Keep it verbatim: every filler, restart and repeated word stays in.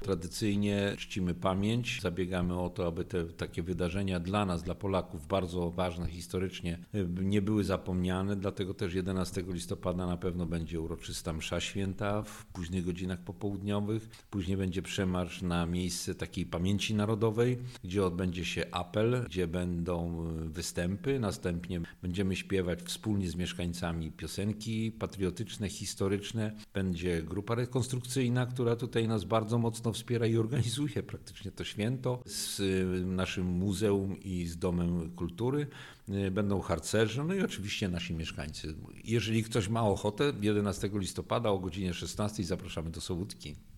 tradycyjnie czcimy pamięć, zabiegamy o to, aby te takie wydarzenia dla nas, dla Polaków bardzo ważne historycznie nie były zapomniane, dlatego też jedenastego listopada na pewno będzie uroczysta msza święta w późnych godzinach popołudniowych, później będzie przemarsz na miejsce takiej pamięci narodowej, gdzie odbędzie się apel, gdzie będą występy, następnie będziemy śpiewać wspólnie z mieszkańcami piosenki patriotyczne, historyczne, będzie grupa rekonstrukcyjna, która tutaj nas bardzo mocno wspiera i organizuje praktycznie to święto z naszym muzeum i z Domem Kultury. Będą harcerze, no i oczywiście nasi mieszkańcy. Jeżeli ktoś ma ochotę, jedenastego listopada o godzinie szesnastej zapraszamy do Sobótki.